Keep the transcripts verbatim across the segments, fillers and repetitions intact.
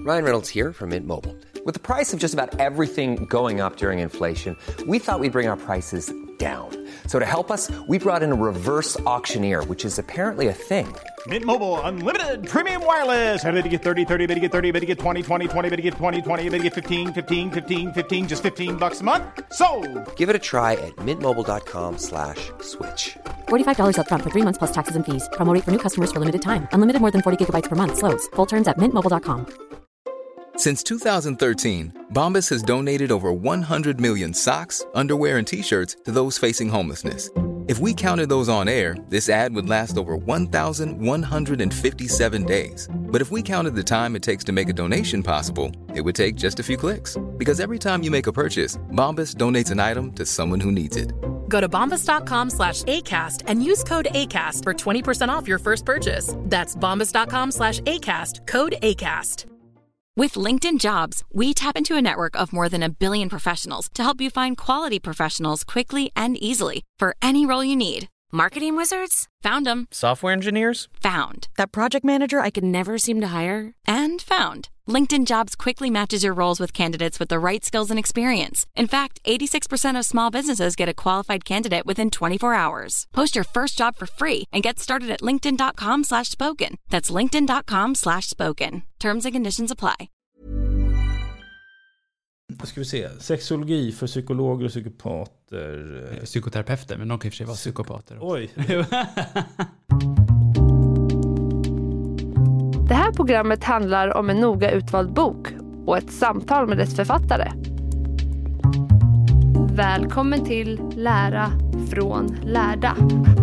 Ryan Reynolds here from Mint Mobile. With the price of just about everything going up during inflation, we thought we'd bring our prices down. So to help us, we brought in a reverse auctioneer, which is apparently a thing. Mint Mobile Unlimited Premium Wireless. How to get thirty, thirty, how to get thirty, how to get twenty, twenty, twenty, how to get twenty, twenty, how to get fifteen, fifteen, fifteen, fifteen, just fifteen bucks a month? Sold! Give it a try at mintmobile.com slash switch. forty-five dollars up front for three months plus taxes and fees. Promo rate for new customers for limited time. Unlimited more than forty gigabytes per month. Slows full terms at mint mobile dot com. Since two thousand thirteen, Bombas has donated over one hundred million socks, underwear, and T-shirts to those facing homelessness. If we counted those on air, this ad would last over one thousand one hundred fifty-seven days. But if we counted the time it takes to make a donation possible, it would take just a few clicks. Because every time you make a purchase, Bombas donates an item to someone who needs it. Go to bombas.com slash ACAST and use code ACAST for twenty percent off your first purchase. That's bombas.com slash ACAST, code ACAST. With LinkedIn Jobs, we tap into a network of more than a billion professionals to help you find quality professionals quickly and easily for any role you need. Marketing wizards? Found them. Software engineers? Found. That project manager I could never seem to hire? And found. LinkedIn Jobs quickly matches your roles with candidates with the right skills and experience. In fact, eighty-six percent of small businesses get a qualified candidate within twenty-four hours. Post your first job for free and get started at linkedin.com slash spoken. That's linkedin.com slash spoken. Terms and conditions apply. Då ska vi se. Sexologi för psykologer och psykopater. Psykoterapeuter, men de kan i och för sig vara psykopater. Oj. Det här programmet handlar om en noga utvald bok och ett samtal med dess författare. Välkommen till Lära från lärda.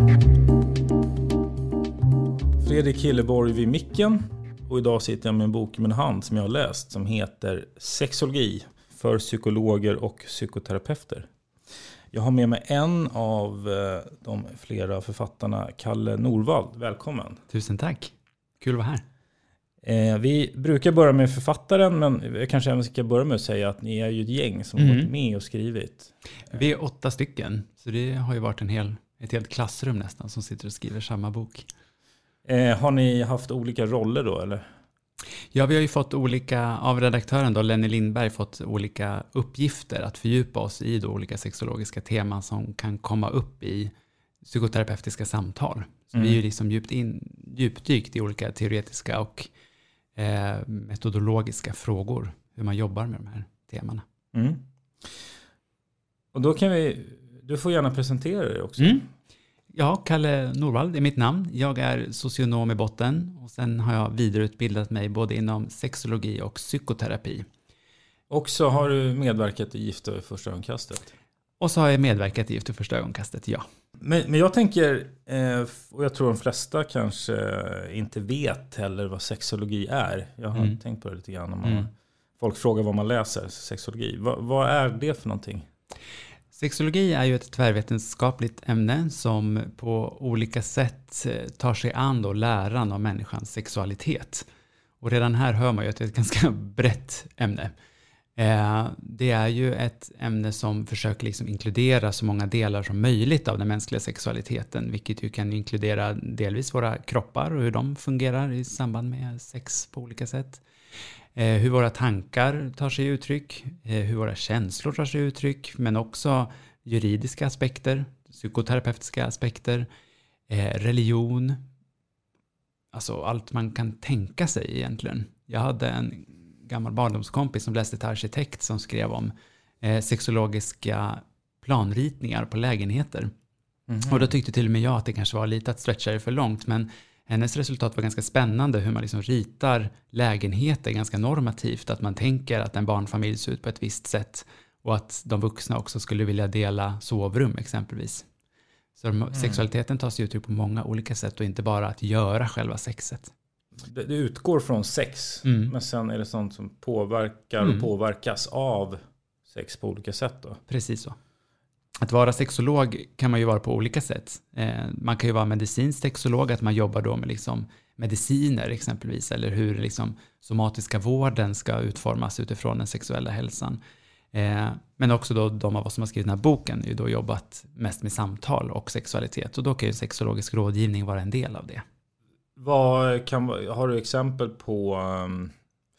Fredrik Hilleborg vid micken. Och idag sitter jag med en bok i min hand som jag har läst som heter Sexologi för psykologer och psykoterapeuter. Jag har med mig en av de flera författarna, Kalle Norvald. Välkommen. Tusen tack. Kul att vara här. Eh, vi brukar börja med författaren, men jag kanske även ska börja med att säga att ni är ju ett gäng som mm. har varit med och skrivit. Vi är åtta stycken, så det har ju varit en hel, ett helt klassrum nästan som sitter och skriver samma bok. Eh, har ni haft olika roller då, eller? Ja, vi har ju fått olika, av redaktören då, Lenny Lindberg, fått olika uppgifter att fördjupa oss i då olika sexologiska teman som kan komma upp i psykoterapeutiska samtal. Så mm. vi är ju liksom djupt in, djupdykt i olika teoretiska och eh, metodologiska frågor, hur man jobbar med de här temana. Mm. Och då kan vi, du får gärna presentera dig också. Mm. Ja, Kalle Norvald är mitt namn. Jag är socionom i botten och sen har jag vidareutbildat mig både inom sexologi och psykoterapi. Och så har du medverkat i Gift vid första ögonkastet. Och så har jag medverkat i Gift vid första ögonkastet, ja. Men, men jag tänker, och jag tror de flesta kanske inte vet heller vad sexologi är. Jag har mm. tänkt på det lite grann. Om man, mm. folk frågar vad man läser, sexologi. Va, vad är det för någonting? Sexologi är ju ett tvärvetenskapligt ämne som på olika sätt tar sig an då läran om människans sexualitet. Och redan här hör man ju att det är ett ganska brett ämne. Eh, det är ju ett ämne som försöker liksom inkludera så många delar som möjligt av den mänskliga sexualiteten, vilket ju kan inkludera delvis våra kroppar och hur de fungerar i samband med sex på olika sätt. Eh, hur våra tankar tar sig uttryck, eh, hur våra känslor tar sig uttryck, men också juridiska aspekter, psykoterapeutiska aspekter, eh, religion, alltså allt man kan tänka sig egentligen. Jag hade en gammal barndomskompis som läste till arkitekt som skrev om eh, sexologiska planritningar på lägenheter. Mm-hmm. Och då tyckte till och med jag att det kanske var lite att stretcha det för långt, men hennes resultat var ganska spännande, hur man liksom ritar lägenheter ganska normativt, att man tänker att en barnfamilj ser ut på ett visst sätt och att de vuxna också skulle vilja dela sovrum exempelvis. Så mm. sexualiteten tar sig uttryck på många olika sätt och inte bara att göra själva sexet. Det, det utgår från sex, mm. men sen är det sånt som påverkar Mm. och påverkas av sex på olika sätt då? Precis så. Att vara sexolog kan man ju vara på olika sätt. Eh, man kan ju vara medicinsk sexolog, att man jobbar då med liksom mediciner exempelvis, eller hur liksom somatiska vården ska utformas utifrån den sexuella hälsan. Eh, men också då de av oss som har skrivit den här boken är ju då jobbat mest med samtal och sexualitet, och då kan ju sexologisk rådgivning vara en del av det. Vad kan, har du exempel på um,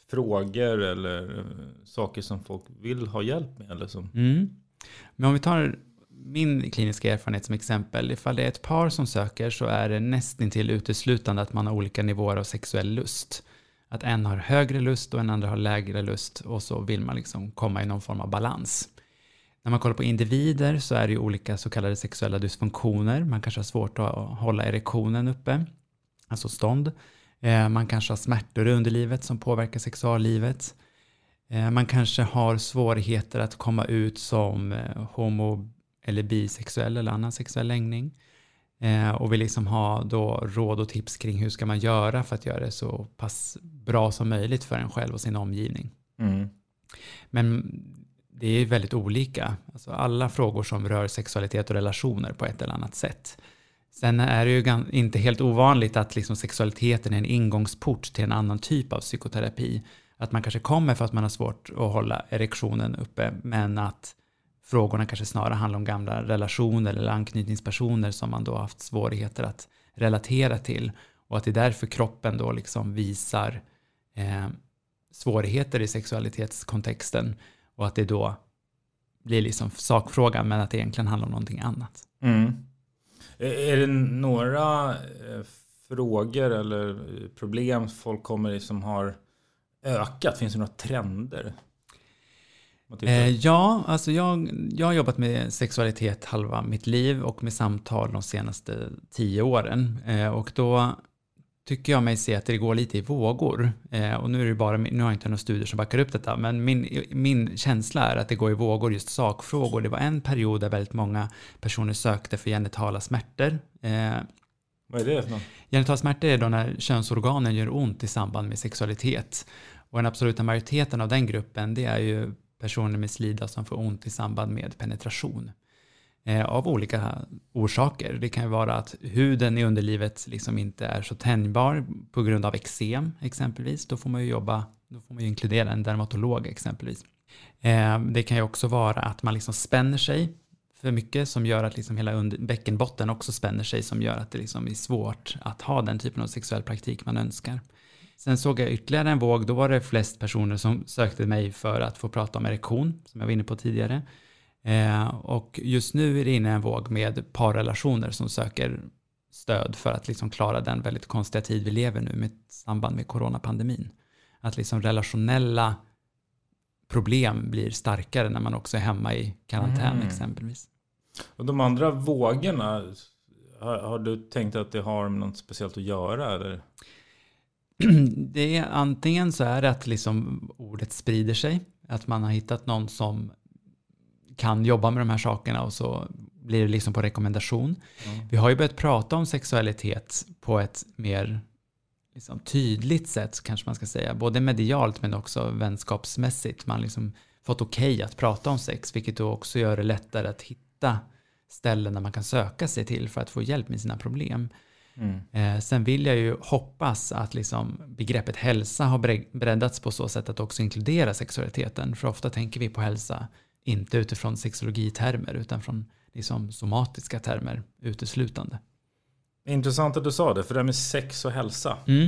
frågor eller saker som folk vill ha hjälp med? Eller som... Mm. Men om vi tar min kliniska erfarenhet som exempel. Ifall det är ett par som söker så är det nästan till uteslutande att man har olika nivåer av sexuell lust. Att en har högre lust och en andra har lägre lust och så vill man liksom komma i någon form av balans. När man kollar på individer så är det ju olika så kallade sexuella dysfunktioner. Man kanske har svårt att hålla erektionen uppe, alltså stånd. Man kanske har smärtor under livet som påverkar sexuallivet. Man kanske har svårigheter att komma ut som homo- eller bisexuell eller annan sexuell läggning. Och vill liksom ha då råd och tips kring hur ska man göra för att göra det så pass bra som möjligt för en själv och sin omgivning. Mm. Men det är väldigt olika. Alltså alla frågor som rör sexualitet och relationer på ett eller annat sätt. Sen är det ju inte helt ovanligt att liksom sexualiteten är en ingångsport till en annan typ av psykoterapi. Att man kanske kommer för att man har svårt att hålla erektionen uppe, men att frågorna kanske snarare handlar om gamla relationer eller anknytningspersoner som man då har haft svårigheter att relatera till. Och att det är därför kroppen då liksom visar eh, svårigheter i sexualitetskontexten. Och att det då blir liksom sakfrågan, men att det egentligen handlar om någonting annat. Mm. Är det några eh, frågor eller problem folk kommer i som har ökat? Finns det några trender? Eh, ja, alltså jag, jag har jobbat med sexualitet halva mitt liv och med samtal de senaste tio åren. Eh, och då tycker jag mig se att det går lite i vågor. Eh, och nu är det bara, nu har jag inte några studier som backar upp detta, men min, min känsla är att det går i vågor just sakfrågor. Det var en period där väldigt många personer sökte för genitala smärtor. Eh, Vad är det för något? Genitala smärtor är då när könsorganen gör ont i samband med sexualitet. Och den absoluta majoriteten av den gruppen, det är ju personer med slida som får ont i samband med penetration. Eh, av olika orsaker. Det kan ju vara att huden i underlivet liksom inte är så tänjbar på grund av eksem exempelvis. Då får man ju jobba, då får man ju inkludera en dermatolog exempelvis. Eh, det kan ju också vara att man liksom spänner sig för mycket som gör att liksom hela under, bäckenbotten också spänner sig, som gör att det liksom är svårt att ha den typen av sexuell praktik man önskar. Sen såg jag ytterligare en våg. Då var det flest personer som sökte mig för att få prata om erektion, som jag var inne på tidigare. Eh, och just nu är det inne en våg med parrelationer som söker stöd för att liksom klara den väldigt konstiga tid vi lever nu med samband med coronapandemin. Att liksom relationella problem blir starkare när man också är hemma i karantän mm. exempelvis. Och de andra vågorna, har, har du tänkt att det har något speciellt att göra eller? Det är, antingen så är det att liksom ordet sprider sig. Att man har hittat någon som kan jobba med de här sakerna och så blir det liksom på rekommendation. Mm. Vi har ju börjat prata om sexualitet på ett mer liksom tydligt sätt, kanske man ska säga. Både medialt men också vänskapsmässigt. Man har liksom fått okej att prata om sex, vilket då också gör det lättare att hitta ställen där man kan söka sig till för att få hjälp med sina problem. Mm. Eh, sen vill jag ju hoppas att liksom begreppet hälsa har breddats på så sätt att också inkludera sexualiteten. För ofta tänker vi på hälsa inte utifrån sexologitermer utan från liksom somatiska termer uteslutande. Intressant att du sa det, för det här med sex och hälsa. Mm.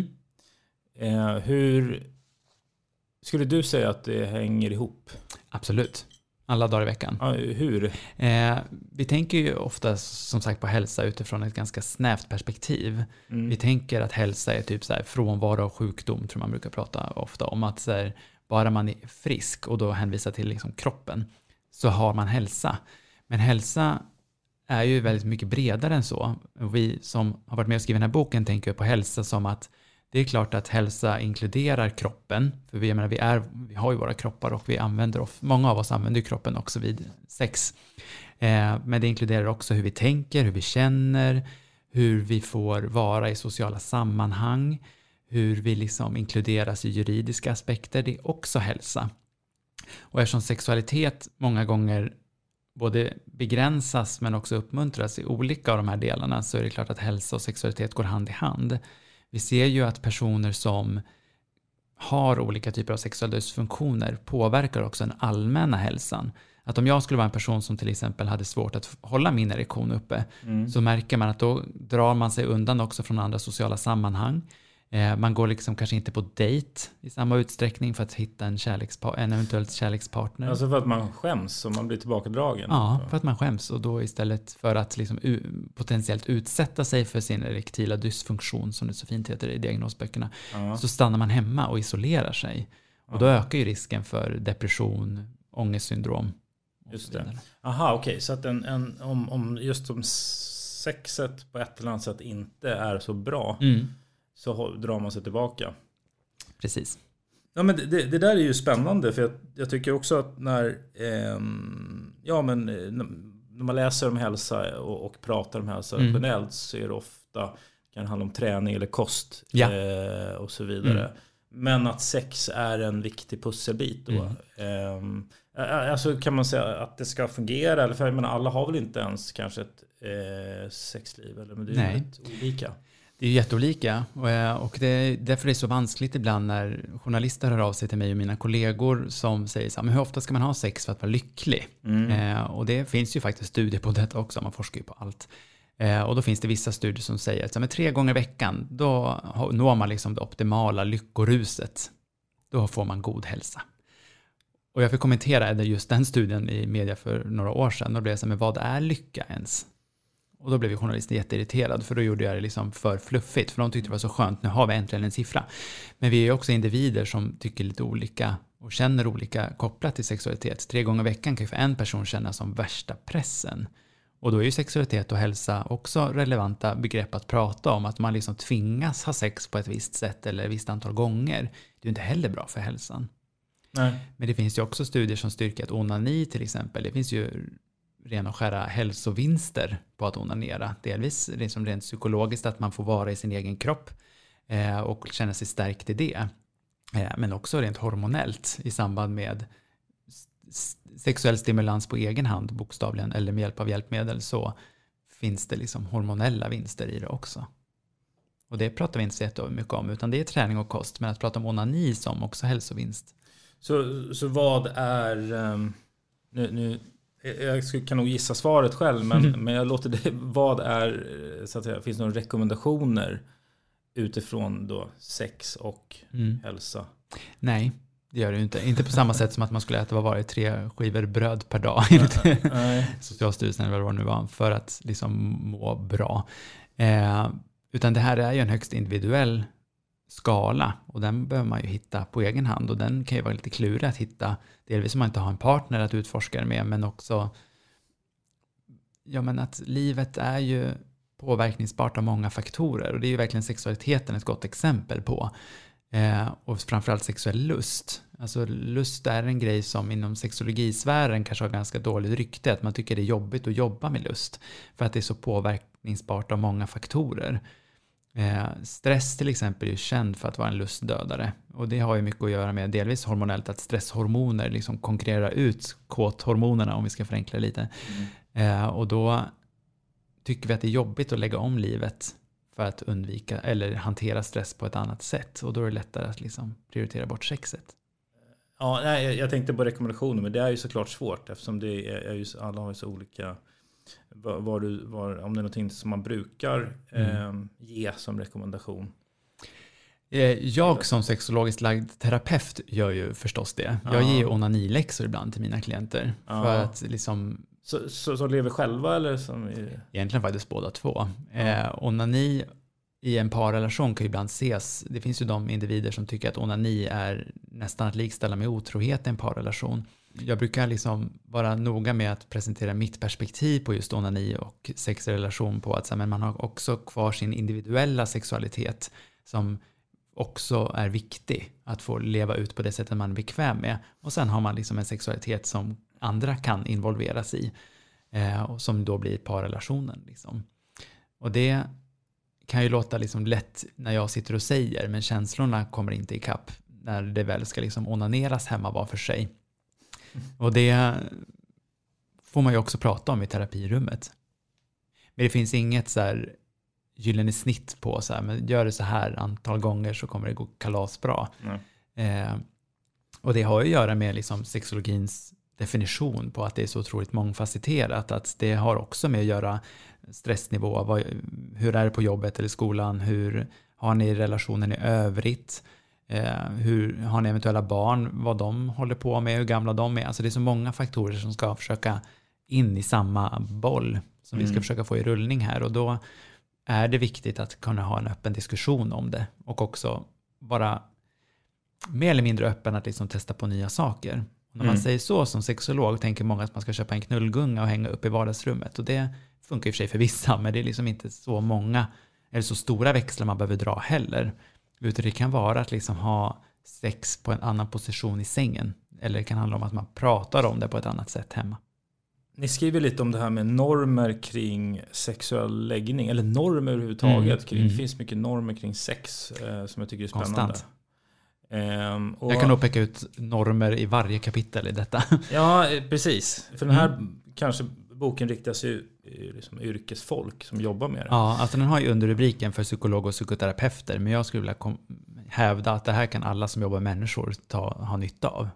Eh, hur skulle du säga att det hänger ihop? Absolut. Alla dagar i veckan. Ja, hur? Eh, vi tänker ju ofta som sagt på hälsa utifrån ett ganska snävt perspektiv. Mm. Vi tänker att hälsa är typ så här frånvaro av sjukdom, tror man brukar prata ofta om. Att så här, bara man är frisk och då hänvisar till liksom kroppen så har man hälsa. Men hälsa är ju väldigt mycket bredare än så. Och vi som har varit med och skrivit den här boken tänker på hälsa som att det är klart att hälsa inkluderar kroppen. För vi, jag menar, vi, är, vi har ju våra kroppar och vi använder, många av oss använder ju kroppen också vid sex. Eh, men det inkluderar också hur vi tänker, hur vi känner, hur vi får vara i sociala sammanhang, hur vi liksom inkluderas i juridiska aspekter. Det är också hälsa. Och eftersom sexualitet många gånger både begränsas men också uppmuntras i olika av de här delarna, så är det klart att hälsa och sexualitet går hand i hand. Vi ser ju att personer som har olika typer av sexuella dysfunktioner påverkar också den allmänna hälsan. Att om jag skulle vara en person som till exempel hade svårt att hålla min erektion uppe, mm. så märker man att då drar man sig undan också från andra sociala sammanhang. Eh, man går liksom kanske inte på dejt i samma utsträckning för att hitta en, kärlekspa- en eventuellt kärlekspartner. Alltså för att man skäms och man blir tillbakadragen? Ja, för att man skäms. Och då istället för att liksom u- potentiellt utsätta sig för sin erektila dysfunktion, som det så fint heter i diagnosböckerna, ja. så stannar man hemma och isolerar sig. Och då ökar ju risken för depression, ångestsyndrom. Just det. Aha, okej. Okay. Så att en, en, om, om just om sexet på ett eller annat sätt inte är så bra, mm. så drar man sig tillbaka. Precis. Ja, men det, det där är ju spännande, för jag, jag tycker också att när, eh, ja, men, när man läser om hälsa och, och pratar om hälsa mm. generellt, så är det ofta, kan det handla om träning eller kost ja. eh, och så vidare. Mm. Men att sex är en viktig pusselbit då. Mm. Eh, alltså kan man säga att det ska fungera, eller för jag menar, alla har väl inte ens kanske ett eh, sexliv, eller, men det är Nej. ju rätt olika. Det är ju jätteolika, och det är därför det är så vanskligt ibland när journalister hör av sig till mig och mina kollegor som säger så här, men hur ofta ska man ha sex för att vara lycklig? Mm. Eh, och det finns ju faktiskt studier på detta också, man forskar ju på allt. Eh, och då finns det vissa studier som säger att så här, men tre gånger i veckan, då når man liksom det optimala lyckoruset. Då får man god hälsa. Och jag fick kommentera just den studien i media för några år sedan, och då blev jag så här, men vad är lycka ens? Och då blev ju journalisten jätteirriterad, för då gjorde jag det liksom för fluffigt. För de tyckte det var så skönt, nu har vi äntligen en siffra. Men vi är ju också individer som tycker lite olika och känner olika kopplat till sexualitet. Tre gånger i veckan kan ju för en person känna som värsta pressen. Och då är ju sexualitet och hälsa också relevanta begrepp att prata om. Att man liksom tvingas ha sex på ett visst sätt eller ett visst antal gånger. Det är ju inte heller bra för hälsan. Nej. Men det finns ju också studier som styrker att onani till exempel, det finns ju ren och skära hälsovinster på att onanera. Delvis liksom rent psykologiskt, att man får vara i sin egen kropp eh, och känna sig stärkt i det. Eh, men också rent hormonellt i samband med s- sexuell stimulans på egen hand, bokstavligen, eller med hjälp av hjälpmedel, så finns det liksom hormonella vinster i det också. Och det pratar vi inte så jättemycket om, utan det är träning och kost. Men att prata om onani som också hälsovinst. Så, så vad är... Um, nu... nu jag kan nog gissa svaret själv, men, mm. men jag låter det, vad är, så att säga, finns det några rekommendationer utifrån då sex och mm. hälsa? Nej, det gör det ju inte. Inte på samma sätt som att man skulle äta vad var det, tre skivor bröd per dag enligt Socialstyrelsen eller vad det nu var, för att liksom må bra. Eh, utan det här är ju en högst individuell skala, och den behöver man ju hitta på egen hand, och den kan ju vara lite klurig att hitta, delvis om man inte har en partner att utforska det med, men också ja, men att livet är ju påverkningsbart av många faktorer, och det är ju verkligen sexualiteten ett gott exempel på, eh, och framförallt sexuell lust. Alltså lust är en grej som inom sexologisfären kanske har ganska dåligt rykte, att man tycker det är jobbigt att jobba med lust för att det är så påverkningsbart av många faktorer. Eh, stress till exempel är ju känd för att vara en lustdödare, och det har ju mycket att göra med delvis hormonellt, att stresshormoner liksom konkurrerar ut kåthormonerna, om vi ska förenkla lite. Mm. Eh, och då tycker vi att det är jobbigt att lägga om livet för att undvika eller hantera stress på ett annat sätt, och då är det lättare att liksom prioritera bort sexet. Ja, nej, jag tänkte på rekommendationer, men det är ju såklart svårt, eftersom det är, är ju, alla har ju så olika. Var, var du, var, om det är någonting som man brukar eh, mm. ge som rekommendation? Jag som sexologiskt lagd terapeut gör ju förstås det. Jag ja. ger onaniläxor ibland till mina klienter. Ja. För att liksom... Så, så, så lever själva eller? Som är... Egentligen faktiskt båda två. Ja. Eh, onani i en parrelation kan ju ibland ses. Det finns ju de individer som tycker att onani är nästan att likställa med otrohet i en parrelation. Jag brukar liksom vara noga med att presentera mitt perspektiv på just onani och sexrelation, på att så, men man har också kvar sin individuella sexualitet som också är viktig att få leva ut på det sättet man är bekväm med. Och sen har man liksom en sexualitet som andra kan involveras i, eh, och som då blir parrelationen. Liksom. Och det kan ju låta liksom lätt när jag sitter och säger, men känslorna kommer inte ikapp när det väl ska liksom onaneras hemma var för sig. Och det får man ju också prata om i terapirummet. Men det finns inget så här gyllene snitt på så här, men gör det så här antal gånger så kommer det gå kalasbra. Eh, och det har ju att göra med liksom sexologins definition på att det är så otroligt mångfacetterat, att det har också med att göra stressnivå, vad, hur är det på jobbet eller skolan, hur har ni relationen i övrigt? Eh, hur har ni eventuella barn? Vad de håller på med? Hur gamla de är? Alltså det är så många faktorer som ska försöka in i samma boll som mm. vi ska försöka få i rullning här. Och då är det viktigt att kunna ha en öppen diskussion om det. Och också vara mer eller mindre öppen att liksom testa på nya saker. Och när man mm. säger så som sexolog tänker många att man ska köpa en knullgunga och hänga upp i vardagsrummet. Och det funkar i och för sig för vissa, men det är liksom inte så många eller så stora växlar man behöver dra heller. Utan det kan vara att liksom ha sex på en annan position i sängen. Eller det kan handla om att man pratar om det på ett annat sätt hemma. Ni skriver lite om det här med normer kring sexuell läggning. Eller normer överhuvudtaget. Mm. Kring, Mm. det finns mycket normer kring sex eh, som jag tycker är spännande. Konstant. Um, och, jag kan nog peka ut normer i varje kapitel i detta. Ja, precis. För den här mm. kanske boken riktar sig liksom yrkesfolk som jobbar med det. Ja, alltså den har ju underrubriken för psykolog och psykoterapeuter. Men jag skulle vilja kom- hävda att det här kan alla som jobbar med människor ta, ha nytta av.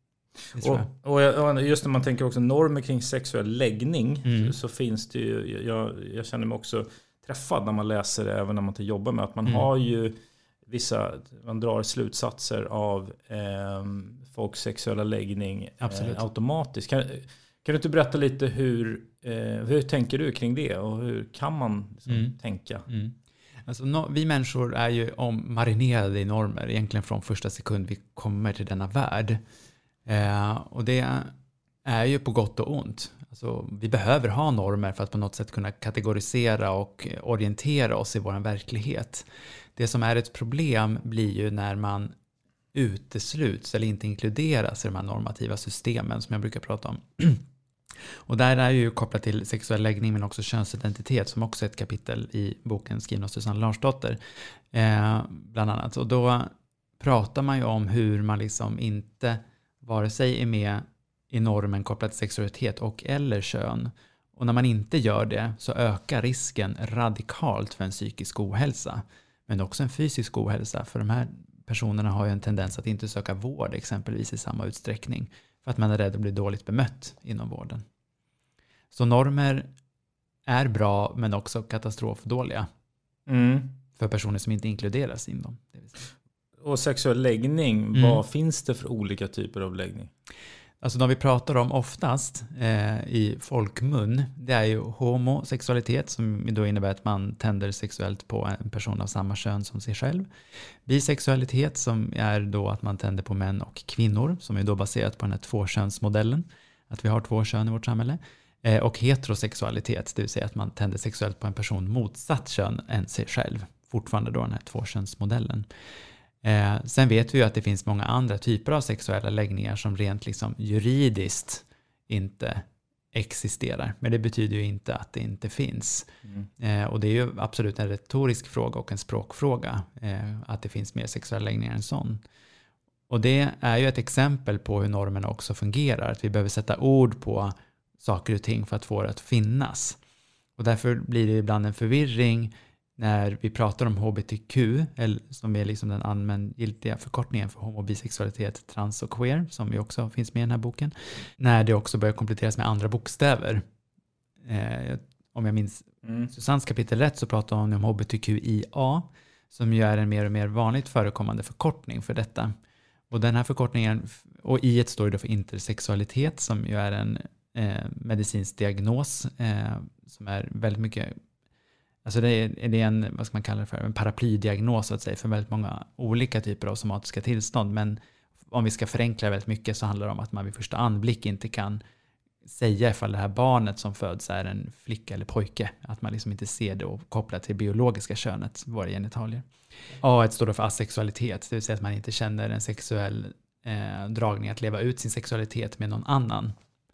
Och, och, jag, och just när man tänker också normer kring sexuell läggning mm. så, så finns det ju, jag, jag känner mig också träffad när man läser det, även när man inte jobbar med att man mm. har ju vissa, man drar slutsatser av eh, folks sexuella läggning eh, automatiskt. Kan, kan du inte berätta lite hur, eh, hur tänker du kring det och hur kan man liksom mm. tänka? Mm. Alltså, no, vi människor är ju om, marinerade i normer egentligen från första sekund vi kommer till denna värld. Eh, och det är ju på gott och ont. Alltså, vi behöver ha normer för att på något sätt kunna kategorisera och orientera oss i vår verklighet. Det som är ett problem blir ju när man utesluts eller inte inkluderas i de här normativa systemen som jag brukar prata om. Och där är ju kopplat till sexuell läggning men också könsidentitet som också är ett kapitel i boken skriven av Susanne Larsdotter. Eh, bland annat. Och då pratar man ju om hur man liksom inte vare sig är med i normen kopplat till sexualitet och eller kön. Och när man inte gör det så ökar risken radikalt för en psykisk ohälsa. Men också en fysisk ohälsa. För de här personerna har ju en tendens att inte söka vård exempelvis i samma utsträckning. För att man är rädd att bli dåligt bemött inom vården. Så normer är bra men också katastrofdåliga. Mm. För personer som inte inkluderas in dem. Det vill säga. Och sexuell läggning, mm. vad finns det för olika typer av läggning? Alltså de vi pratar om oftast eh, i folkmun, det är ju homosexualitet som då innebär att man tänder sexuellt på en person av samma kön som sig själv. Bisexualitet som är då att man tänder på män och kvinnor som är då baserat på den här tvåkönsmodellen. Att vi har två kön i vårt samhälle. Eh, och heterosexualitet, det vill säga att man tänder sexuellt på en person motsatt kön än sig själv. Fortfarande då den här tvåkönsmodellen. Eh, sen vet vi ju att det finns många andra typer av sexuella läggningar som rent liksom juridiskt inte existerar. Men det betyder ju inte att det inte finns. Mm. Eh, och det är ju absolut en retorisk fråga och en språkfråga eh, att det finns mer sexuella läggningar än sån. Och det är ju ett exempel på hur normerna också fungerar. Att vi behöver sätta ord på saker och ting för att få det att finnas. Och därför blir det ibland en förvirring när vi pratar om H B T Q, eller som är liksom den allmängiltiga förkortningen för homo, bisexualitet, trans och queer, som ju också finns med i den här boken, när det också börjar kompletteras med andra bokstäver. Eh, om jag minns mm. Susannes kapitel rätt så pratar hon om H B T Q I A, som ju är en mer och mer vanligt förekommande förkortning för detta. Och den här förkortningen, och I ett står det för intersexualitet, som ju är en eh, medicinsk diagnos eh, som är väldigt mycket. Alltså det är, det är en, vad ska man kalla det för, en paraplydiagnos så att säga, för väldigt många olika typer av somatiska tillstånd. Men om vi ska förenkla väldigt mycket så handlar det om att man vid första anblick inte kan säga ifall det här barnet som föds är en flicka eller pojke. Att man liksom inte ser det och kopplar till det biologiska könet, våra genitalier. A står då för asexualitet, det vill säga att man inte känner en sexuell eh, dragning att leva ut sin sexualitet med någon annan.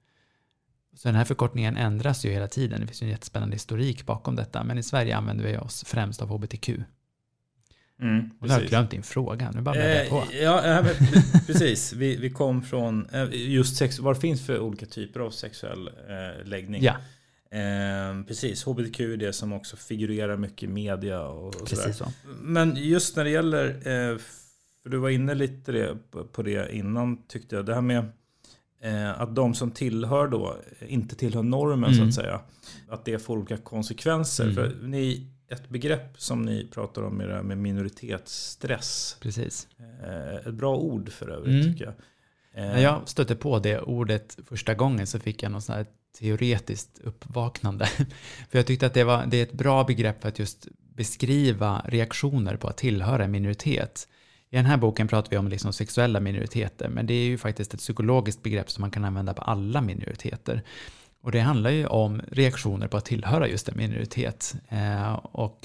Så den här förkortningen ändras ju hela tiden. Det finns ju en jättespännande historik bakom detta. Men i Sverige använder vi oss främst av H B T Q. Mm, och då har jag glömt din fråga. Nu bara börjar eh, på. Ja, men, precis. Vi, vi kom från just sex, vad det finns för olika typer av sexuell eh, läggning. Ja. Eh, precis, H B T Q är det som också figurerar mycket i media. Och, och precis så. Men just när det gäller, eh, för du var inne lite det, på det innan tyckte jag. Det här med Eh, att de som tillhör då inte tillhör normen mm. så att säga, att det får olika konsekvenser. Mm. För ni ett begrepp som ni pratar om med, med minoritetsstress. Precis. Ett bra ord för övrigt mm. tycker jag. När jag stötte på det ordet första gången så fick jag något sånt här teoretiskt uppvaknande. För jag tyckte att det, var, det är ett bra begrepp för att just beskriva reaktioner på att tillhöra en minoritet. I den här boken pratar vi om liksom sexuella minoriteter, men det är ju faktiskt ett psykologiskt begrepp som man kan använda på alla minoriteter. Och det handlar ju om reaktioner på att tillhöra just en minoritet. Eh, och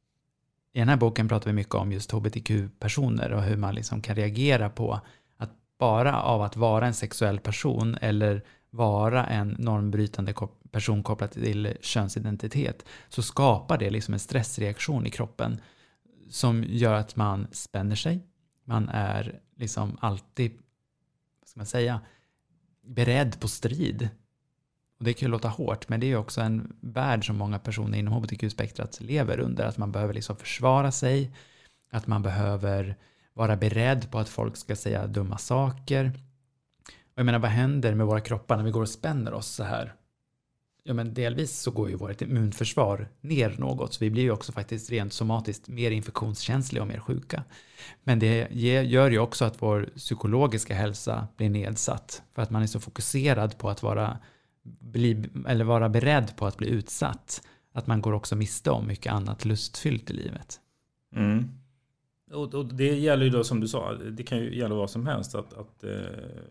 i den här boken pratar vi mycket om just H B T Q-personer och hur man liksom kan reagera på att bara av att vara en sexuell person eller vara en normbrytande person kopplat till könsidentitet så skapar det liksom en stressreaktion i kroppen som gör att man spänner sig. Man är liksom alltid, vad ska man säga, beredd på strid. Och det kan ju låta hårt, men det är också en värld som många personer inom H B T Q-spektrat lever under. Att man behöver liksom försvara sig, att man behöver vara beredd på att folk ska säga dumma saker. Och jag menar, vad händer med våra kroppar när vi går och spänner oss så här? Ja, men delvis så går ju vårt immunförsvar ner något. Så vi blir ju också faktiskt rent somatiskt mer infektionskänsliga och mer sjuka. Men det gör ju också att vår psykologiska hälsa blir nedsatt. För att man är så fokuserad på att vara, bli, eller vara beredd på att bli utsatt. Att man går också miste om mycket annat lustfyllt i livet. Mm. Och, och det gäller ju då, som du sa, det kan ju gälla vad som helst. Att... att eh...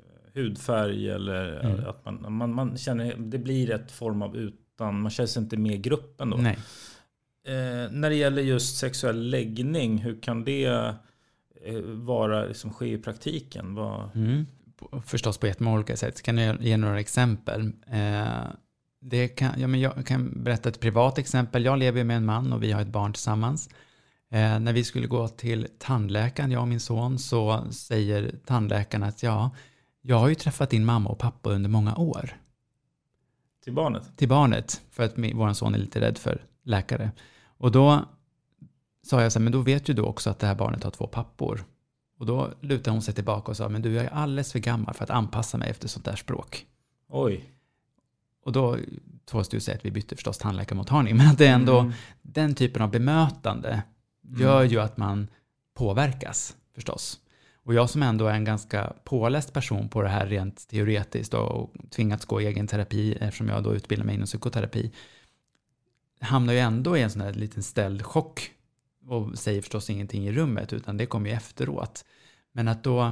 hudfärg eller mm. att man, man, man känner, det blir ett form av utan, man känner sig inte med i gruppen då. Nej. Eh, när det gäller just sexuell läggning, hur kan det eh, vara, liksom, ske i praktiken? Vad... Mm. Förstås på jättemånga olika sätt. Kan jag ge några exempel? Eh, det kan, ja, men jag kan berätta ett privat exempel. Jag lever med en man och vi har ett barn tillsammans. Eh, när vi skulle gå till tandläkaren, jag och min son, så säger tandläkaren att ja, jag har ju träffat din mamma och pappa under många år. Till barnet? Till barnet, för att min, vår son är lite rädd för läkare. Och då sa jag så här, men då vet ju du också att det här barnet har två pappor. Och då lutade hon sig tillbaka och sa, men du, jag är alldeles för gammal för att anpassa mig efter sånt där språk. Oj. Och då tvås du säga att vi bytte förstås tandläkarmottagning. Men att det är ändå, mm. den typen av bemötande gör ju att man påverkas förstås. Och jag som ändå är en ganska påläst person på det här rent teoretiskt och tvingats gå egen terapi eftersom jag då utbildar mig inom psykoterapi, hamnar ju ändå i en sån här liten ställd chock och säger förstås ingenting i rummet, utan det kommer ju efteråt. Men att då...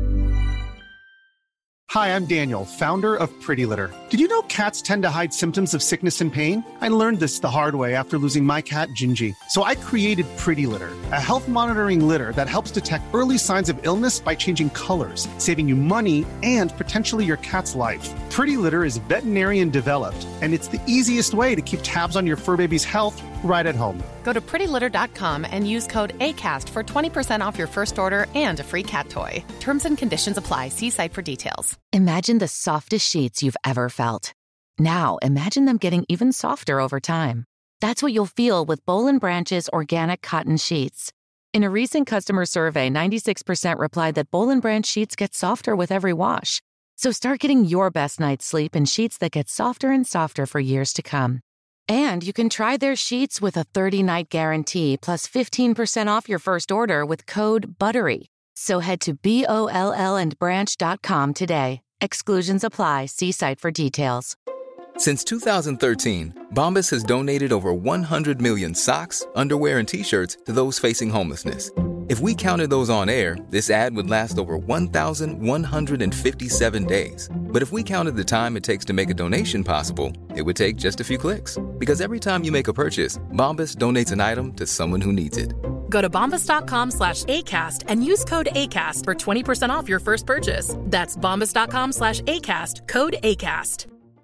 Hi, I'm Daniel, founder of Pretty Litter. Did you know cats tend to hide symptoms of sickness and pain? I learned this the hard way after losing my cat, Gingy. So I created Pretty Litter, a health monitoring litter that helps detect early signs of illness by changing colors, saving you money and potentially your cat's life. Pretty Litter is veterinarian developed, and it's the easiest way to keep tabs on your fur baby's health right at home. Go to pretty litter dot com and use code ACAST for twenty percent off your first order and a free cat toy. Terms and conditions apply. See site for details. Imagine the softest sheets you've ever felt. Now imagine them getting even softer over time. That's what you'll feel with Boll and Branch's organic cotton sheets. In a recent customer survey, ninety-six percent replied that Boll and Branch sheets get softer with every wash. So start getting your best night's sleep in sheets that get softer and softer for years to come. And you can try their sheets with a thirty-night guarantee plus fifteen percent off your first order with code BUTTERY. So head to B O L L and branch dot com today. Exclusions apply. See site for details. Since two thousand thirteen, Bombas has donated over one hundred million socks, underwear, and T-shirts to those facing homelessness. If we counted those on air, this ad would last over one thousand one hundred fifty-seven days. But if we counted the time it takes to make a donation possible, it would take just a few clicks. Because every time you make a purchase, Bombas donates an item to someone who needs it. Go to bombas dot com slash ACAST and use code ACAST for twenty percent off your first purchase. That's bombas dot com slash ACAST, code ACAST.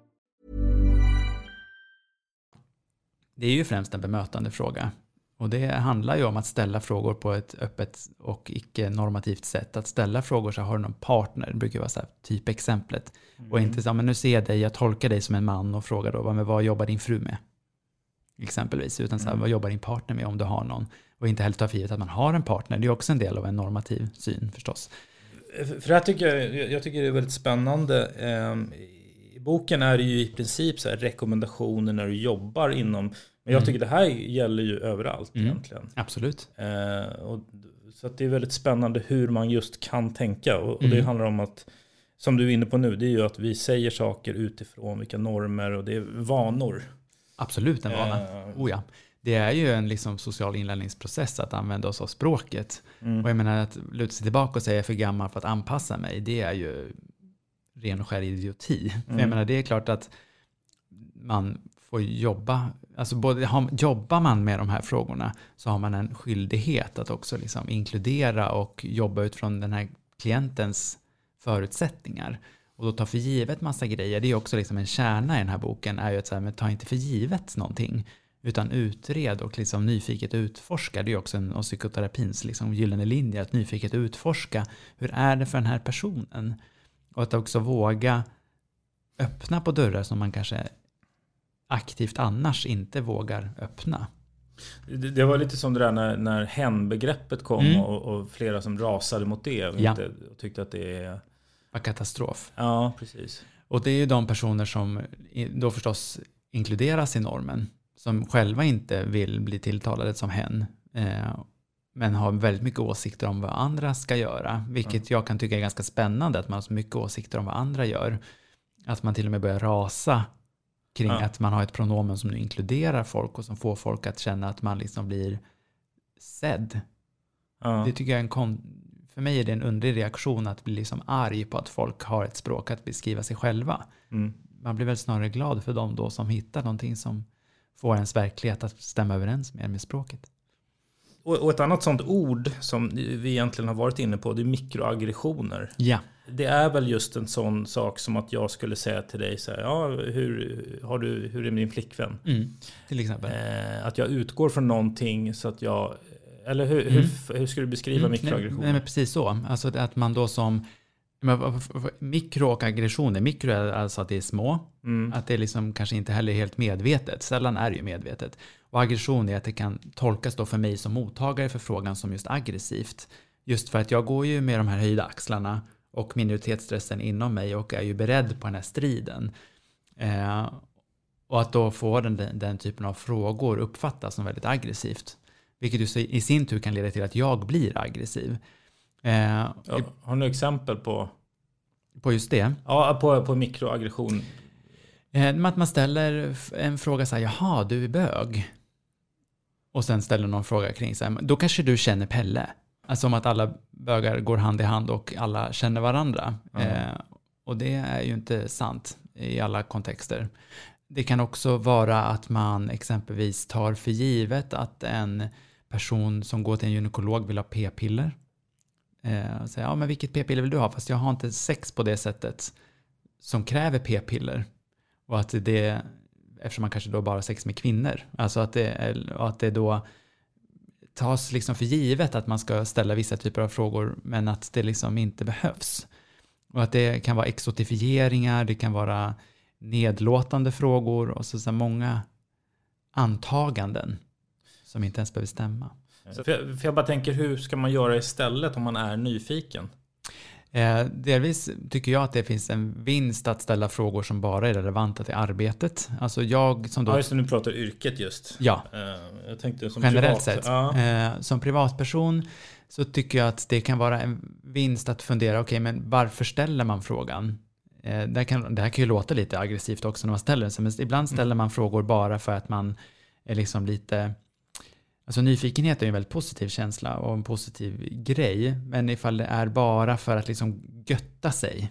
Det är ju främst en bemötande fråga. Och det handlar ju om att ställa frågor på ett öppet och icke-normativt sätt. Att ställa frågor så har du någon partner, det brukar vara så här typexemplet. Mm. Och inte så, men nu ser jag dig, jag tolkar dig som en man och frågar då, men vad jobbar din fru med? Exempelvis, utan så här, mm. vad jobbar din partner med om du har någon? Och inte heller ta för givet att man har en partner. Det är också en del av en normativ syn förstås. För jag tycker, jag tycker det är väldigt spännande. I boken är det ju i princip så här rekommendationer när du jobbar inom Men jag Mm. tycker det här gäller ju överallt Mm. egentligen. Absolut. Eh, och, så att det är väldigt spännande hur man just kan tänka. Och, och Mm. det handlar om att, som du är inne på nu, det är ju att vi säger saker utifrån vilka normer och det är vanor. Absolut en vana. Eh. Oh ja. Det är ju en liksom social inlärningsprocess att använda oss av språket. Mm. Och jag menar att luta sig tillbaka och säga jag är för gammal för att anpassa mig, det är ju ren och skär idioti. Mm. För jag menar det är klart att man får jobba, alltså både, har, jobbar man med de här frågorna så har man en skyldighet att också liksom inkludera och jobba utifrån den här klientens förutsättningar. Och då ta för givet massa grejer, det är också liksom en kärna i den här boken, är ju att så här, men ta inte för givet någonting, utan utred och liksom nyfiket utforska. Det är också en av psykoterapins liksom gyllene linje, att nyfiket utforska, hur är det för den här personen? Och att också våga öppna på dörrar som man kanske aktivt annars inte vågar öppna. Det, det var lite som det där när, när hen-begreppet kom Mm. och, och flera som rasade mot det och, Ja. inte, och tyckte att det är... Var katastrof. Ja, precis. Och det är ju de personer som då förstås inkluderas i normen, som själva inte vill bli tilltalade som hen, eh, men har väldigt mycket åsikter om vad andra ska göra, vilket mm. jag kan tycka är ganska spännande, att man har så mycket åsikter om vad andra gör, att man till och med börjar rasa kring ja. att man har ett pronomen som nu inkluderar folk och som får folk att känna att man liksom blir sedd. Ja. Det tycker jag är en kon- för mig är det en underlig reaktion att bli liksom arg på att folk har ett språk att beskriva sig själva. Mm. Man blir väl snarare glad för dem då som hittar någonting som får ens verklighet att stämma överens mer med språket. Och, och ett annat sånt ord som vi egentligen har varit inne på, det är mikroaggressioner. Ja. Det är väl just en sån sak som att jag skulle säga till dig så här, ja, hur, har du, hur är din flickvän? Mm, till exempel. Eh, att jag utgår från någonting så att jag, eller hur, mm. hur, hur ska du beskriva mm, mikroaggressioner? Nej, men precis så. Alltså att man då som, mikro och aggressioner, mikro är alltså att det är små, mm. att det är liksom kanske inte heller helt medvetet, sällan är det ju medvetet. Och aggression är att det kan tolkas då för mig som mottagare för frågan som just aggressivt. Just för att jag går ju med de här höjda axlarna och minoritetsstressen inom mig och är ju beredd på den här striden. Eh, och att då få den, den typen av frågor uppfattas som väldigt aggressivt. Vilket ju i sin tur kan leda till att jag blir aggressiv. Eh, ja, har du exempel på? På just det? Ja, på, på mikroaggression. Eh, att man ställer en fråga så här, jaha, du är bög. Och sen ställer någon fråga kring så här, då kanske du känner Pelle. Alltså om att alla bögar går hand i hand och alla känner varandra. Mm. Eh, och det är ju inte sant i alla kontexter. Det kan också vara att man exempelvis tar för givet att en person som går till en gynekolog vill ha p-piller. Eh, och säger, ja men vilket p-piller vill du ha? Fast jag har inte sex på det sättet som kräver p-piller. Och att det, eftersom man kanske då bara har sex med kvinnor. Alltså att det, att det då tas liksom för givet att man ska ställa vissa typer av frågor, men att det liksom inte behövs. Och att det kan vara exotifieringar, det kan vara nedlåtande frågor och så, så många antaganden som inte ens behöver stämma. Så för, jag, för jag bara tänker, hur ska man göra istället om man är nyfiken? Eh, delvis tycker jag att det finns en vinst att ställa frågor som bara är relevanta till arbetet. Alltså jag som då... Ja, just det, nu pratar yrket just. Ja. Eh, jag tänkte som generellt privat. sett. Ja. Eh, som privatperson så tycker jag att det kan vara en vinst att fundera, okej, okay, men varför ställer man frågan? Eh, det, kan, det här kan ju låta lite aggressivt också när man ställer den, men ibland ställer man mm. frågor bara för att man är liksom lite... Alltså nyfikenhet är en väldigt positiv känsla och en positiv grej. Men ifall det är bara för att liksom götta sig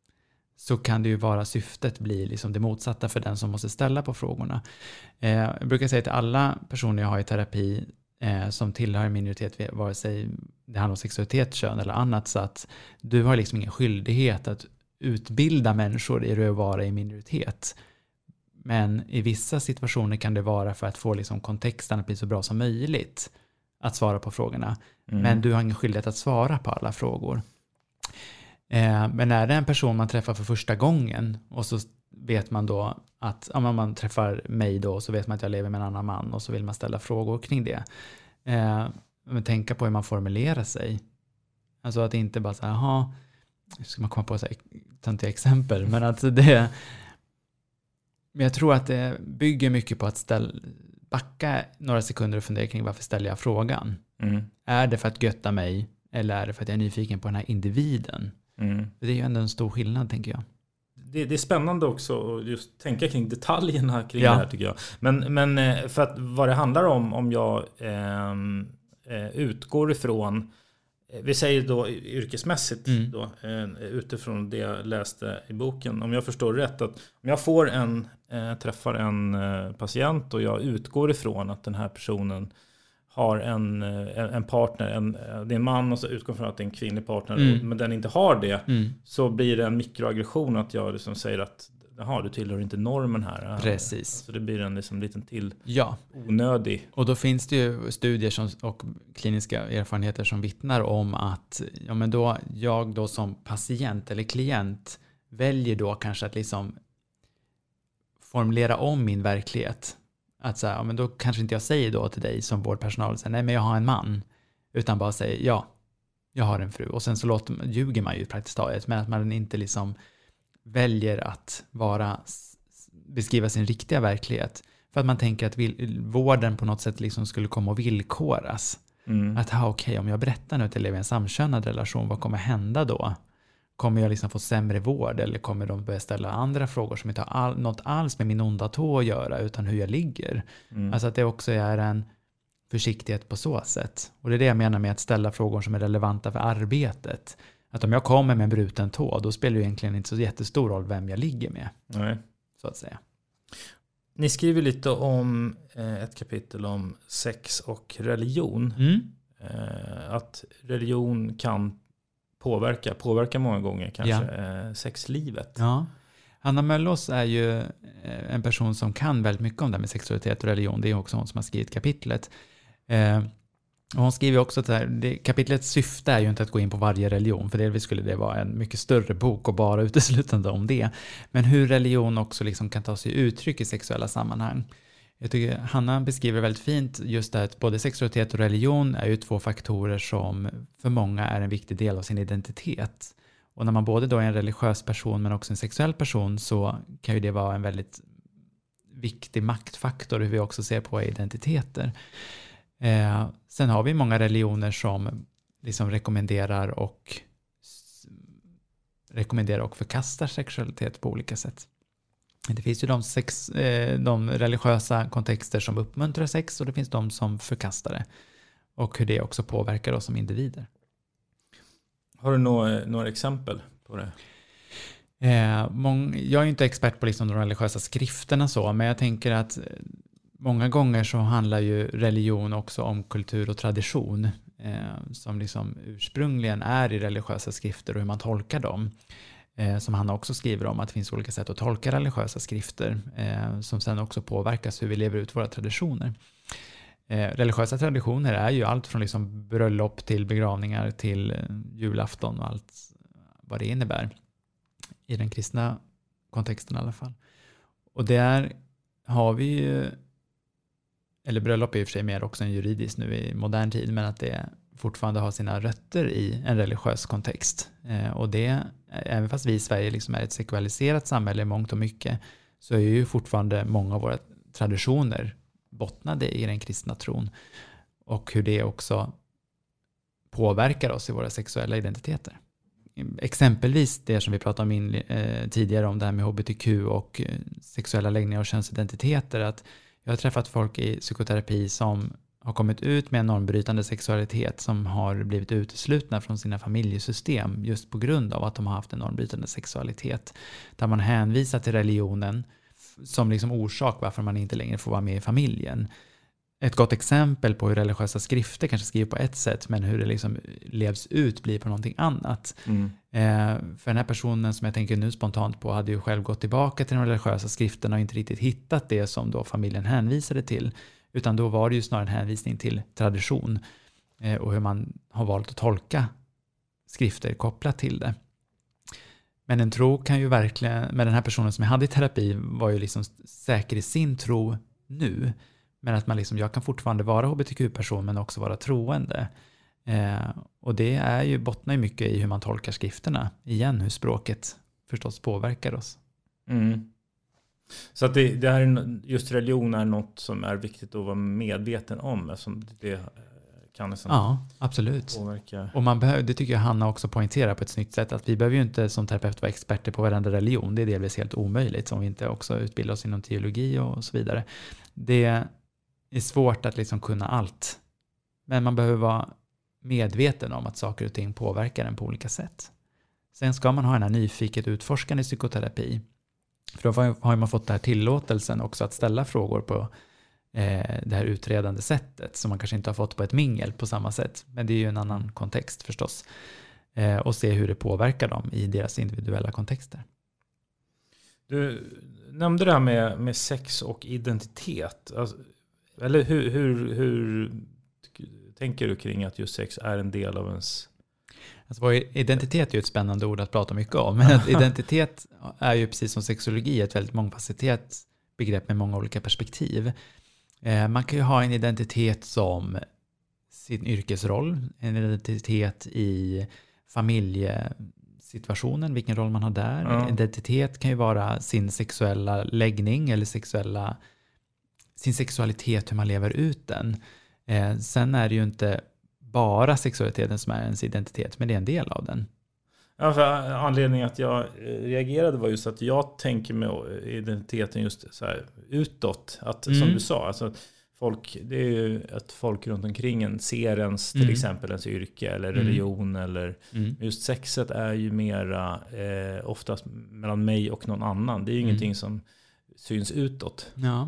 så kan det ju vara syftet bli liksom det motsatta för den som måste ställa på frågorna. Eh, jag brukar säga till alla personer jag har i terapi eh, som tillhör en minoritet, vare sig det handlar om sexualitet, kön eller annat, så att du har liksom ingen skyldighet att utbilda människor i att vara i minoritet. Men i vissa situationer kan det vara för att få liksom kontexten att bli så bra som möjligt att svara på frågorna. Mm. Men du har ingen skyldighet att svara på alla frågor. Eh, men är det en person man träffar för första gången och så vet man då att ja, man träffar mig då, så vet man att jag lever med en annan man och så vill man ställa frågor kring det. Eh, men tänka på hur man formulerar sig. Alltså att inte bara säga, jaha, ska man komma på så här töntiga exempel, men att det... Men jag tror att det bygger mycket på att, ställa, backa några sekunder och fundera kring varför ställer jag frågan. Mm. Är det för att götta mig eller är det för att jag är nyfiken på den här individen? Mm. Det är ju ändå en stor skillnad, tänker jag. Det, det är spännande också att just tänka kring detaljerna kring ja. det här, tycker jag. Men, men för att vad det handlar om, om jag eh, utgår ifrån, vi säger då yrkesmässigt mm. då, eh, utifrån det jag läste i boken, om jag förstår rätt, att om jag får en, eh, träffar en eh, patient och jag utgår ifrån att den här personen har en, en partner, en, det är en man och så utgår från att det är en kvinnlig partner, mm. men den inte har det, mm. så blir det en mikroaggression att jag liksom säger att jaha, du tillhör inte normen här. Precis. Så det blir en liksom liten till ja. onödig. Och då finns det ju studier som, och kliniska erfarenheter som vittnar om att ja, men då, jag då som patient eller klient väljer då kanske att liksom formulera om min verklighet. Att så här, ja, men då kanske inte jag säger då till dig som vårdpersonal, så här, nej men jag har en man. Utan bara säger, ja, jag har en fru. Och sen så låter, ljuger man ju praktiskt taget, men att man inte liksom väljer att vara, beskriva sin riktiga verklighet. För att man tänker att vill, vården på något sätt liksom skulle komma och villkoras. Mm. Att ha okej, okay, om jag berättar nu till eleven en samkönad relation, vad kommer hända då? Kommer jag liksom få sämre vård eller kommer de börja ställa andra frågor som inte har all, något alls med min onda tå att göra utan hur jag ligger? Mm. Alltså att det också är en försiktighet på så sätt. Och det är det jag menar med att ställa frågor som är relevanta för arbetet. Att om jag kommer med en bruten tå, då spelar det egentligen inte så jättestor roll vem jag ligger med. Nej. Så att säga. Ni skriver lite om eh, ett kapitel om sex och religion. Mm. Eh, att religion kan påverka, påverka många gånger kanske ja. eh, sexlivet. Ja. Hanna Möllås är ju en person som kan väldigt mycket om det med sexualitet och religion. Det är också hon som har skrivit kapitlet. Eh, och hon skriver också att här, det, kapitlets syfte är ju inte att gå in på varje religion, för delvis skulle det vara en mycket större bok och bara uteslutande om det. Men hur religion också liksom kan ta sig uttryck i sexuella sammanhang. Jag tycker Hanna beskriver väldigt fint just det att både sexualitet och religion är ju två faktorer som för många är en viktig del av sin identitet. Och när man både då är en religiös person men också en sexuell person, så kan ju det vara en väldigt viktig maktfaktor hur vi också ser på identiteter. Eh, sen har vi många religioner som liksom rekommenderar och rekommenderar och förkastar sexualitet på olika sätt. Det finns ju de, sex, eh, de religiösa kontexter som uppmuntrar sex och det finns de som förkastar det. Och hur det också påverkar oss som individer. Har du några, några exempel på det? Eh, mång, jag är ju inte expert på liksom de religiösa skrifterna så, men jag tänker att många gånger så handlar ju religion också om kultur och tradition eh, som liksom ursprungligen är i religiösa skrifter och hur man tolkar dem. Eh, som han också skriver om att det finns olika sätt att tolka religiösa skrifter eh, som sen också påverkas hur vi lever ut våra traditioner. Eh, religiösa traditioner är ju allt från liksom bröllop till begravningar till eh, julafton och allt vad det innebär i den kristna kontexten i alla fall. Och där har vi ju, eller bröllop är i och för sig mer också en juridisk nu i modern tid, men att det fortfarande har sina rötter i en religiös kontext. Eh, och det, även fast vi i Sverige liksom är ett sekuliserat samhälle i mångt och mycket, så är ju fortfarande många av våra traditioner bottnade i den kristna tron. Och hur det också påverkar oss i våra sexuella identiteter. Exempelvis det som vi pratade om in, eh, tidigare om det här med H B T Q och eh, sexuella läggningar och könsidentiteter. Att jag har träffat folk i psykoterapi som har kommit ut med en normbrytande sexualitet som har blivit uteslutna från sina familjesystem just på grund av att de har haft en normbrytande sexualitet. Där man hänvisar till religionen som liksom orsak varför man inte längre får vara med i familjen. Ett gott exempel på hur religiösa skrifter kanske skriver på ett sätt men hur det liksom levs ut blir på någonting annat. Mm. Eh, för den här personen som jag tänker nu spontant på hade ju själv gått tillbaka till de religiösa skrifterna och inte riktigt hittat det som då familjen hänvisade till. Utan då var det ju snarare en hänvisning till tradition eh, och hur man har valt att tolka skrifter kopplat till det. Men en tro kan ju verkligen, med den här personen som jag hade i terapi var ju liksom säker i sin tro nu. Men att man liksom, jag kan fortfarande vara H B T Q-person men också vara troende. Eh, och det är ju, bottnar ju mycket i hur man tolkar skrifterna. Igen, hur språket förstås påverkar oss. Mm. Så att det, det här är, just religion är något som är viktigt att vara medveten om, eftersom det kan nästan ja, absolut. påverka. Och man behöver, det tycker jag Hanna också poängterar på ett snyggt sätt, att vi behöver ju inte som terapeut vara experter på varenda religion. Det är delvis helt omöjligt om vi inte också utbildar oss inom teologi och så vidare. Det är svårt att liksom kunna allt. Men man behöver vara medveten om att saker och ting påverkar en på olika sätt. Sen ska man ha den här nyfiket utforskande psykoterapi. För då har man fått den här tillåtelsen också att ställa frågor på eh, det här utredande sättet som man kanske inte har fått på ett mingel på samma sätt. Men det är ju en annan kontext förstås. Eh, och se hur det påverkar dem i deras individuella kontexter. Du nämnde det här med, med sex och identitet. Alltså, eller hur, hur, hur tänker du kring att just sex är en del av ens... Alltså, identitet är ju ett spännande ord att prata mycket om. Men identitet är ju precis som sexologi ett väldigt mångfacetterat begrepp med många olika perspektiv. Eh, man kan ju ha en identitet som sin yrkesroll, en identitet i familjesituationen, vilken roll man har där. Ja. Identitet kan ju vara sin sexuella läggning eller sexuella, sin sexualitet, hur man lever ut den. Eh, sen är det ju inte bara sexualiteten som är ens identitet, men det är en del av den. Ja, för anledningen att jag reagerade var just att jag tänker med identiteten just så här utåt. Att, mm. Som du sa, alltså folk, det är ju att folk runt omkring en ser ens, till mm. exempel ens yrke eller religion. Mm. Eller, mm. Just sexet är ju mera eh, oftast mellan mig och någon annan. Det är ju mm. ingenting som syns utåt. Ja.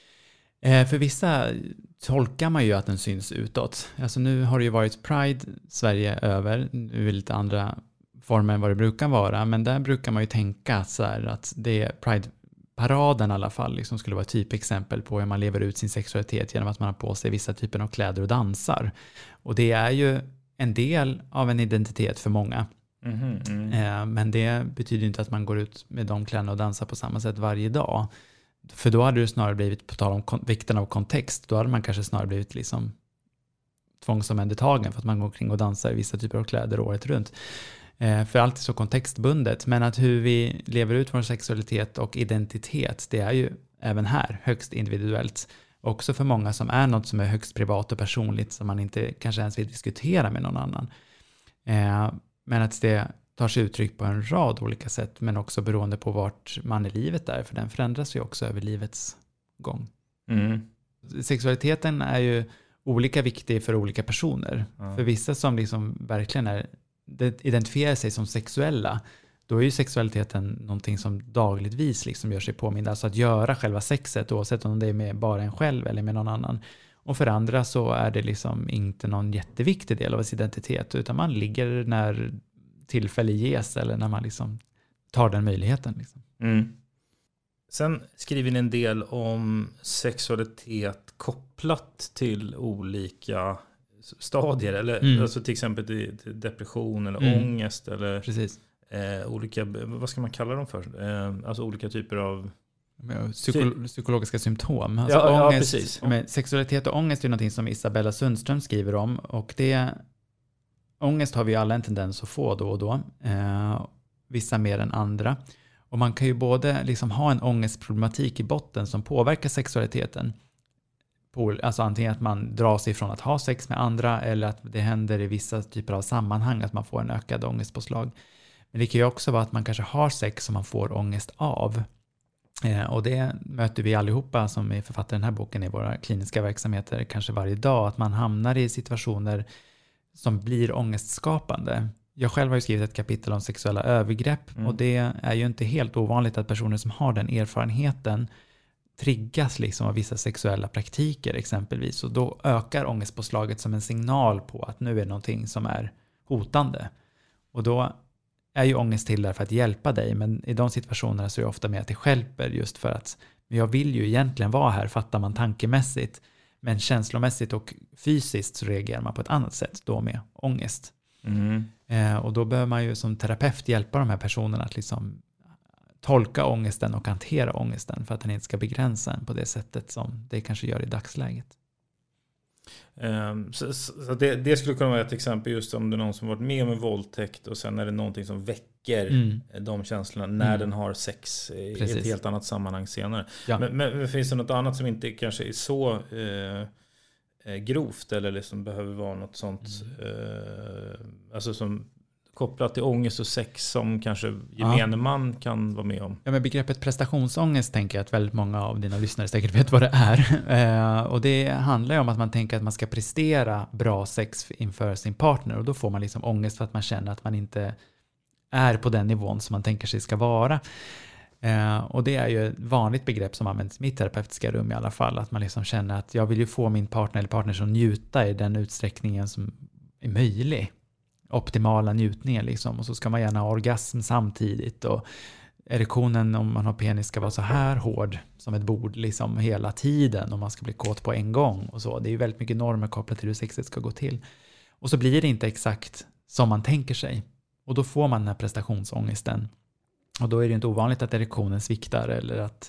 Eh, för vissa tolkar man ju att den syns utåt. Alltså nu har det ju varit Pride Sverige över. Nu är det lite andra former än vad det brukar vara. Men där brukar man ju tänka så här att det är Pride-paraden i alla fall liksom skulle vara ett typexempel på hur man lever ut sin sexualitet genom att man har på sig vissa typer av kläder och dansar. Och det är ju en del av en identitet för många. Mm, mm. Eh, men det betyder inte att man går ut med de kläderna och dansar på samma sätt varje dag. För då hade det snarare blivit, på tal om kon- vikten av kontext, då hade man kanske snarare blivit liksom tvångsomhändertagen för att man går omkring och dansar i vissa typer av kläder året runt. Eh, för allt är så kontextbundet. Men att hur vi lever ut vår sexualitet och identitet, det är ju även här högst individuellt. Också för många som är något som är högst privat och personligt som man inte kanske ens vill diskutera med någon annan. Eh, men att det tar sig uttryck på en rad olika sätt, men också beroende på vart man i livet är, för den förändras ju också över livets gång. Mm. Sexualiteten är ju olika viktig för olika personer. Mm. För vissa som liksom verkligen är, identifierar sig som sexuella, då är ju sexualiteten någonting som dagligtvis liksom gör sig påminna. Alltså att göra själva sexet, oavsett om det är med bara en själv eller med någon annan. Och för andra så är det liksom inte någon jätteviktig del av ens identitet, utan man ligger när tillfälle ges eller när man liksom tar den möjligheten. Liksom. Mm. Sen skriver ni en del om sexualitet kopplat till olika stadier. Eller, mm. alltså till exempel till depression eller mm. ångest. Eller Precis. Eh, olika, vad ska man kalla dem för? Eh, alltså olika typer av... Psyko- psykologiska symptom. Alltså ja, ångest, ja, precis. Men sexualitet och ångest är någonting som Isabella Sundström skriver om. Och det... Ångest har vi alla en tendens att få då och då. Eh, vissa mer än andra. Och man kan ju både liksom ha en ångestproblematik i botten som påverkar sexualiteten. På, alltså antingen att man drar sig ifrån att ha sex med andra eller att det händer i vissa typer av sammanhang att man får en ökad ångestpåslag. Men det kan ju också vara att man kanske har sex som man får ångest av. Eh, och det möter vi allihopa som är författare den här boken i våra kliniska verksamheter kanske varje dag. Att man hamnar i situationer som blir ångestskapande. Jag själv har ju skrivit ett kapitel om sexuella övergrepp mm. och det är ju inte helt ovanligt att personer som har den erfarenheten triggas liksom av vissa sexuella praktiker exempelvis, och då ökar ångestpåslaget som en signal på att nu är det någonting som är hotande. Och då är ju ångest till där för att hjälpa dig, men i de situationerna så är det ofta med att det stjälper just för att men jag vill ju egentligen vara här, fattar man tankemässigt. Men känslomässigt och fysiskt så reagerar man på ett annat sätt då med ångest. Mm. Eh, och då behöver man ju som terapeut hjälpa de här personerna att liksom tolka ångesten och hantera ångesten för att den inte ska begränsa en på det sättet som det kanske gör i dagsläget. Um, så så det, det skulle kunna vara ett exempel just om det är någon som varit med om en våldtäkt och sen är det någonting som väcker väcker mm. de känslorna när mm. den har sex i Precis. ett helt annat sammanhang senare. Ja. Men, men finns det något annat som inte kanske är så eh, grovt eller liksom behöver vara något sånt mm. eh, alltså som kopplat till ångest och sex som kanske gemene ja. man kan vara med om? Ja, men begreppet prestationsångest tänker jag att väldigt många av dina lyssnare säkert vet vad det är. Eh, och det handlar ju om att man tänker att man ska prestera bra sex inför sin partner, och då får man liksom ångest för att man känner att man inte är på den nivån som man tänker sig ska vara. Eh, och det är ju ett vanligt begrepp som används i mitt terapeutiska rum i alla fall, att man liksom känner att jag vill ju få min partner eller partner som njuta i den utsträckningen som är möjlig. Optimala njutningar liksom, och så ska man gärna ha orgasm samtidigt, och erektionen om man har penis ska vara så här hård som ett bord liksom hela tiden, och man ska bli kåt på en gång och så. Det är ju väldigt mycket normer kopplat till hur sexet ska gå till, och så blir det inte exakt som man tänker sig, och då får man den här prestationsångesten, och då är det inte ovanligt att erektionen sviktar eller att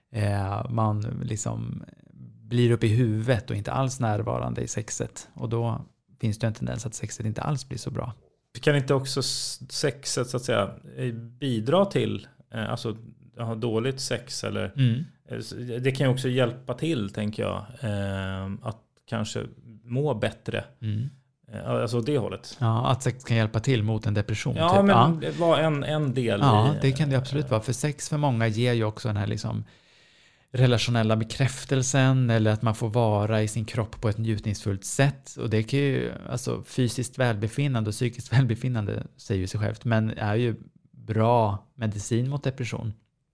eh, man liksom blir upp i huvudet och inte alls närvarande i sexet, och då finns det en tendens att sexet inte alls blir så bra. Kan inte också sexet så att säga bidra till eh, alltså att ha dåligt sex eller mm. det kan ju också hjälpa till, tänker jag, eh, att kanske må bättre. Mm. Eh, alltså det hållet. Ja, att sex kan hjälpa till mot en depression. Ja, typ. men ja. det var en, en del. Ja, i, det kan det absolut vara. För sex för många ger ju också den här liksom relationella bekräftelsen, eller att man får vara i sin kropp på ett njutningsfullt sätt, och det kan ju, alltså fysiskt välbefinnande och psykiskt välbefinnande säger ju sig självt, men är ju bra medicin mot depression.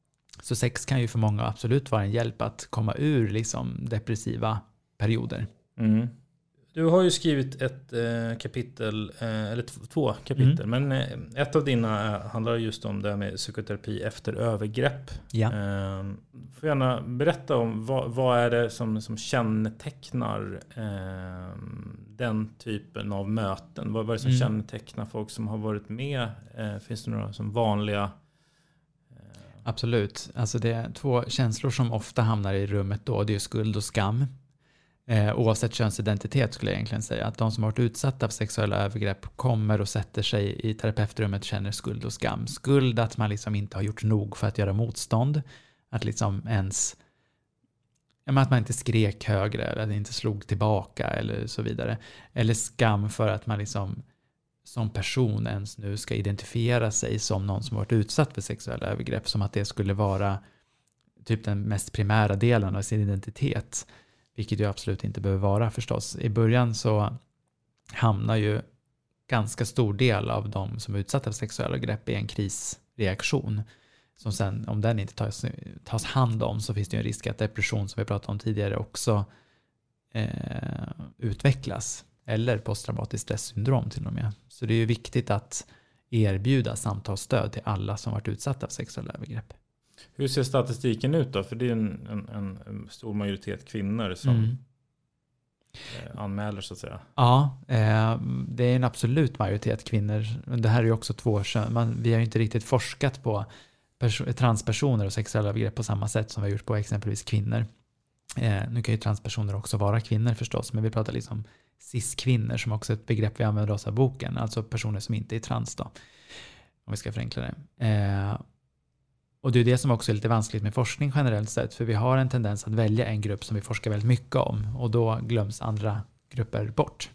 Så sex kan ju för många absolut vara en hjälp att komma ur liksom depressiva perioder. Mm. Du har ju skrivit ett eh, kapitel, eh, eller t- två kapitel, mm. men eh, ett av dina handlar just om det här med psykoterapi efter övergrepp. Ja. Eh, får gärna berätta om vad, vad är det som, som kännetecknar eh, den typen av möten? Vad, vad är det som mm. kännetecknar folk som har varit med? Eh, finns det några som vanliga? Eh... Absolut. Alltså det är två känslor som ofta hamnar i rummet då. Det är skuld och skam. Eh, oavsett könsidentitet skulle jag egentligen säga. Att de som har varit utsatta för sexuella övergrepp kommer och sätter sig i terapeutrummet och känner skuld och skam. Skuld att man liksom inte har gjort nog för att göra motstånd. Att liksom ens, ja, att man inte skrek högre eller inte slog tillbaka eller så vidare. Eller skam för att man liksom som person ens nu ska identifiera sig som någon som har varit utsatt för sexuella övergrepp. Som att det skulle vara typ den mest primära delen av sin identitet. Vilket ju absolut inte behöver vara förstås. I början så hamnar ju ganska stor del av de som är utsatta för sexuella övergrepp i en krisreaktion. Som sen, om den inte tas, tas hand om, så finns det ju en risk att depression, som vi pratade om tidigare, också eh, utvecklas. Eller posttraumatiskt stresssyndrom till och med. Så det är ju viktigt att erbjuda samtalsstöd till alla som varit utsatta för sexuella övergrepp. Hur ser statistiken ut då? För det är en, en, en stor majoritet kvinnor som mm. eh, anmäler så att säga. Ja, eh, det är en absolut majoritet kvinnor. Det här är ju också två kön. Man, vi har ju inte riktigt forskat på perso- transpersoner och sexuella övergrepp på samma sätt som vi har gjort på exempelvis kvinnor. Eh, nu kan ju transpersoner också vara kvinnor förstås, men vi pratar liksom cis-kvinnor som också är ett begrepp vi använder oss av boken. Alltså personer som inte är trans då, om vi ska förenkla det. Eh, Och det är det som också är lite vanskligt med forskning generellt sett. För vi har en tendens att välja en grupp som vi forskar väldigt mycket om. Och då glöms andra grupper bort.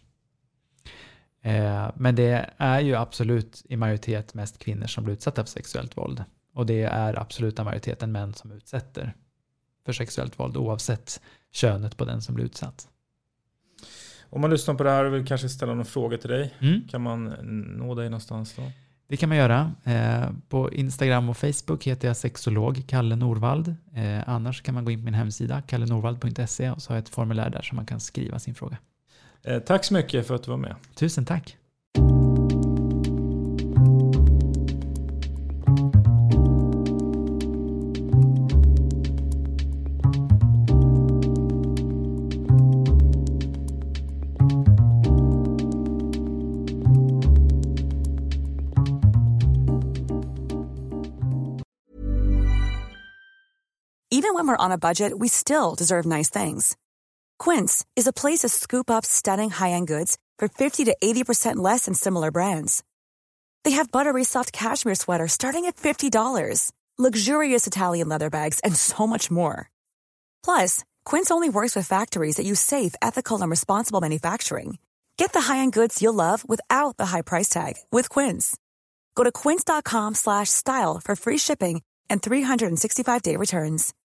Eh, men det är ju absolut i majoritet mest kvinnor som blir utsatta för sexuellt våld. Och det är absoluta majoriteten män som utsätter för sexuellt våld. Oavsett könet på den som blir utsatt. Om man lyssnar på det här och vill kanske ställa någon fråga till dig. Mm. Kan man nå dig någonstans då? Det kan man göra. Eh, på Instagram och Facebook heter jag sexolog Kalle Norvald. Eh, annars kan man gå in på min hemsida kalle norvald punkt se och så har jag ett formulär där som man kan skriva sin fråga. Eh, tack så mycket för att du var med. Tusen tack. Even when we're on a budget, we still deserve nice things. Quince is a place to scoop up stunning high-end goods for fifty to eighty percent less than similar brands. They have buttery soft cashmere sweaters starting at fifty dollars, luxurious Italian leather bags, and so much more. Plus, Quince only works with factories that use safe, ethical, and responsible manufacturing. Get the high-end goods you'll love without the high price tag with Quince. Go to quince.com slash style for free shipping and three sixty-five day returns.